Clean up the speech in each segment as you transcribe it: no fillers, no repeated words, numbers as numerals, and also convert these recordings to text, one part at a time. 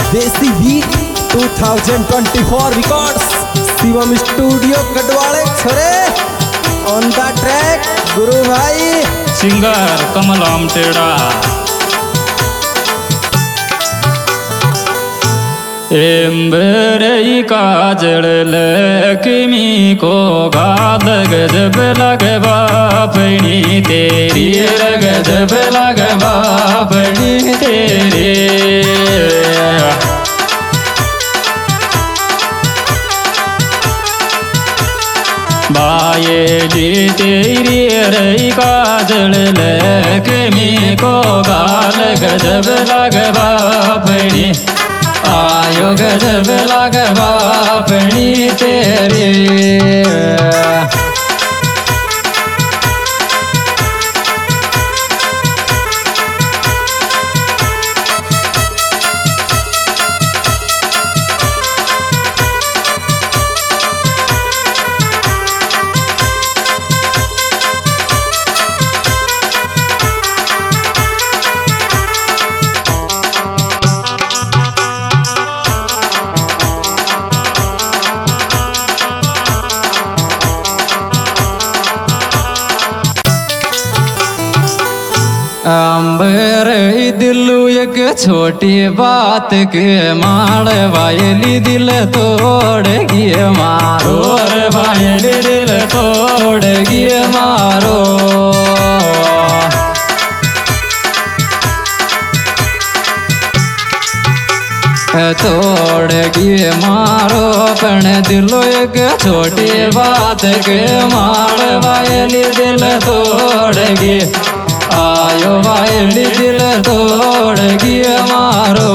देसी beat 2024 records Shivam studio गढ़वाले छोरे ऑन द ट्रैक गुरु भाई सिंगर कमल आमटेड़ा। एम्बरई काजल लक्ष्मी को गाल गजब लगवा पड़ी तेरी गजब लगवा पड़ी तेरे बाये जी तेरी रई काजल लक्ष्मी को गाल गजब लगवा पड़ी आयो गजब लगवा पड़ी तेरी। अंबर दिलू एक छोटी बात के माड़ वायली दिल तोड़ गिए मारो रे वायली दिल तोड़ गिए मारो। तोड़ गिए मारो पण दिलो एक छोटी बात के माड़ वायली दिल तोड़ गिए आयो वायली दिल तोड़ गिए मारो।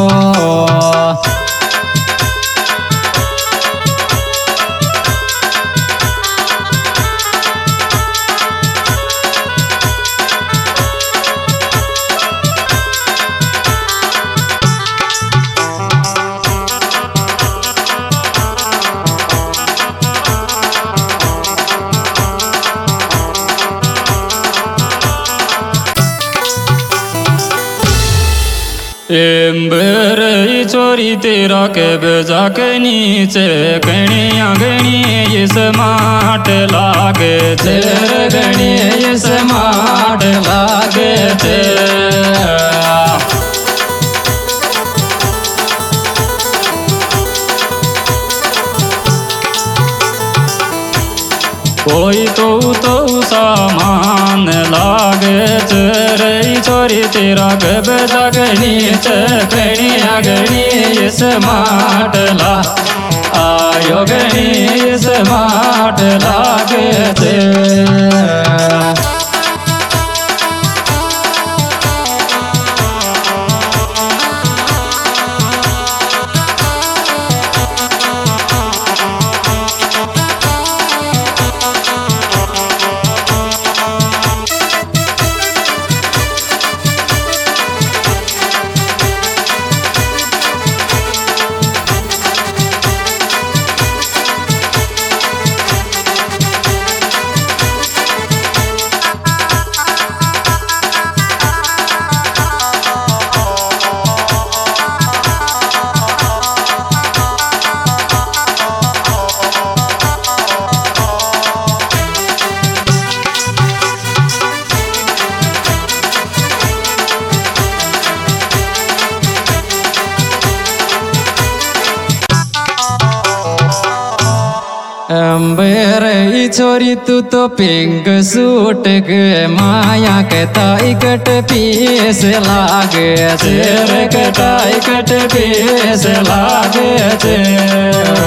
एम्बर चोरी तेरा के बजा के नीचे गणिया गणी इस माट लागे तेर गणी इस माट लागे तेर। कोई तो सामान लागे तेरे चोरी तेरा गब जगनी चकनी अगनी इस माटला आयो गनी इस माट लागे तेरे। अंबर छोरी तू तो पिंक सूट के माया के ताई कट पीस लागे तेर के ताई कट पीस लागे तेर।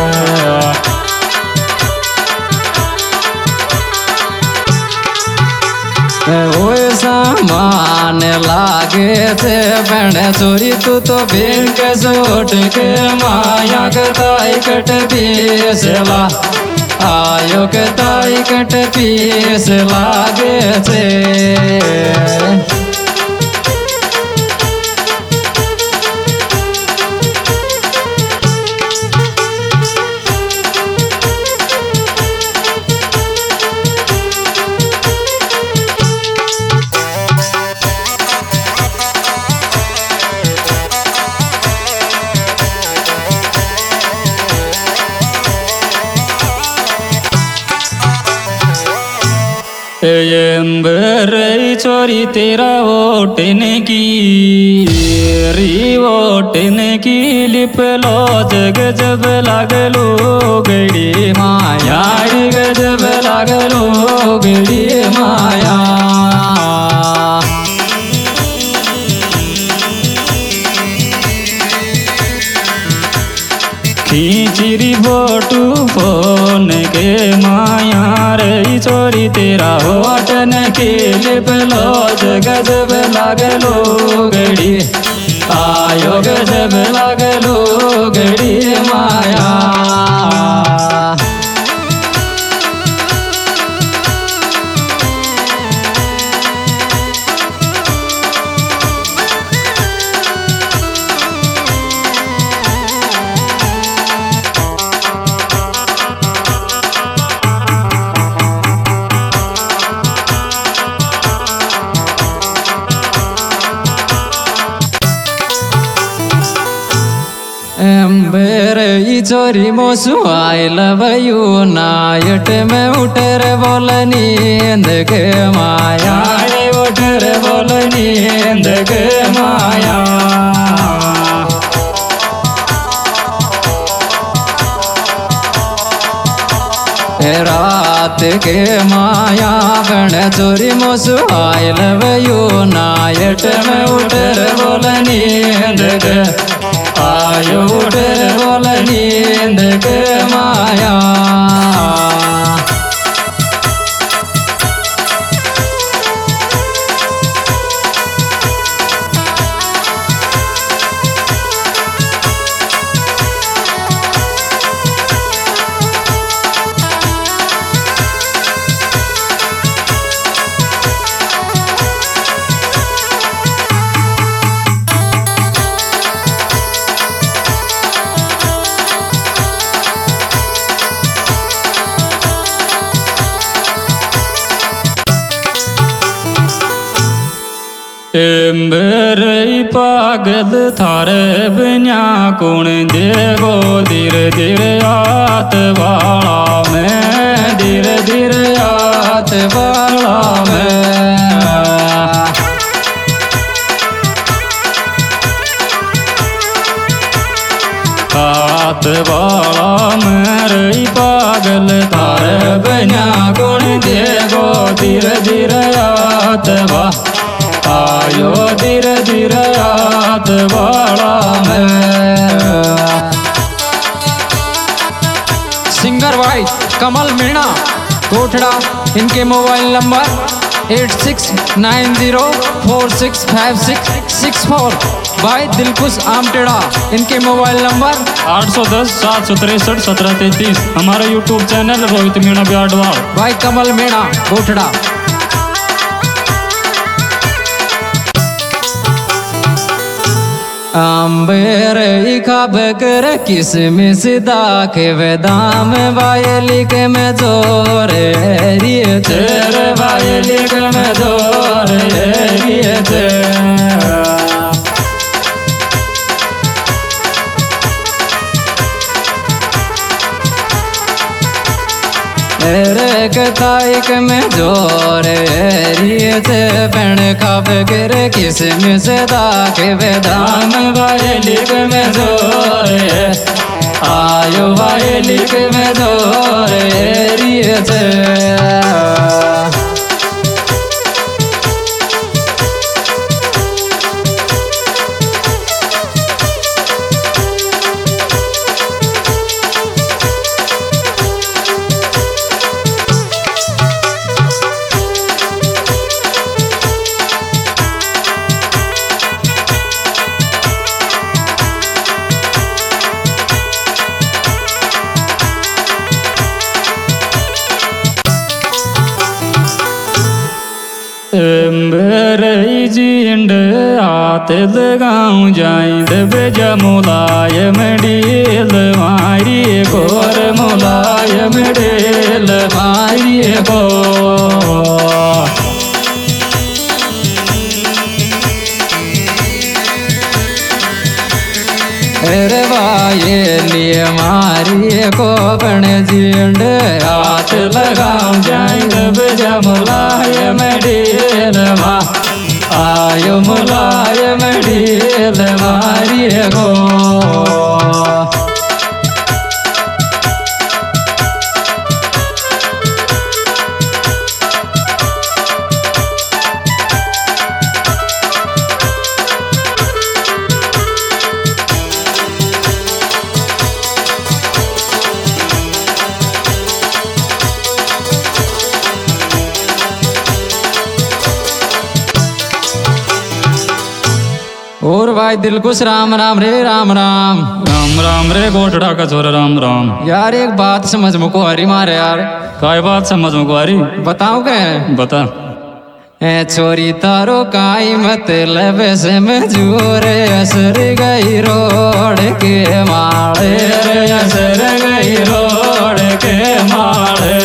ओए सामान लागे थे बहन चोरी तू तो पिंक सूट के माया के ताई कट पीस ला आयो के ताई कट पीस लागे थे। एम्बरई चोरी तेरा ओटने की री ओटने की लिप लो जग जब लागलो गड़ी माया गजब लागलो गड़ी माया खींचरी फोटू फोन के माया रे चोरी तेरा होटन के लिप लो गजब लागलो गड़ी आयो गजब लागलो गड़ी माया एम्बरई चोरी मोसु आई लव यू नाइट में उठर बोल नींद के माया उठर बोल नींद के माया रात के माया बन चोरी मोसु आई लव यू नाइट में उठर बोल नींद के आयो उठर बोल नींद के माया एम्बरई पागल थारे बिना कौन देगो धीरे धीरे आत वाला में धीरे धीरे आत वाला में आत वाला मेरे पागल थारे बिना कौन देगो धीरे धीरे आत वाला आयो धीरे धीरे आत वाला में सिंगर भाई कमल मीणा कोठड़ा इनके मोबाइल नंबर 8690465664 भाई दिलखुश आमटेड़ा इनके मोबाइल नंबर 810-763-1733 हमारा यूट्यूब चैनल रोहित मीणा ब्याडवाल भाई कमल मीणा कोठड़ा अम्बर खाब कर किसमिस दाखे वेदाम वायली के में जोरे रिये तेरे वायली के में जोरे रिये रे कताइक में जोरे रिये थे पेड़ खाब गिर किसमिस दाखे वेदाम वायलिक में जोरे आयो वायलिक में जोरे रिये थे एम्बरई जींड आते लगाऊं जाइंद बेजा मुलायम डील मारी गोर मुलायम डील मारी गो रे भाई लिए मारी को बन जींड हाथ लगाऊं जाए जब जमुलाए मडील मा आयो मुलाय मडील मारी को और भाई दिल खुश राम राम रे राम राम राम राम रे गोटड़ा का छोरा राम राम। यार एक बात समझ मुझको हरी मारे यार। काय बात समझ में कुआरी बताऊं क्या बता। ए छोरी तारो काई मतलब से मजूरे असर गई रोड के माले रे असर गई रोड के माले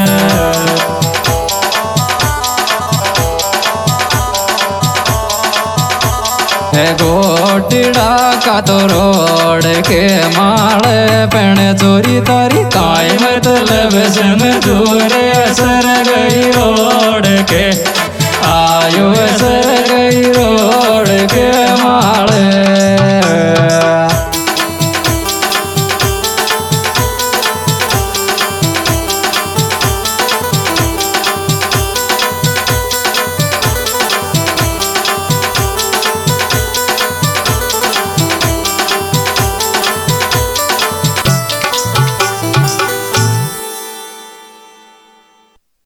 गोटिड़ा का तो रोड के माले पेण चोरी तारी काय मतलब से मजूरे असर गई रोड के आयो असर गई रोड के माले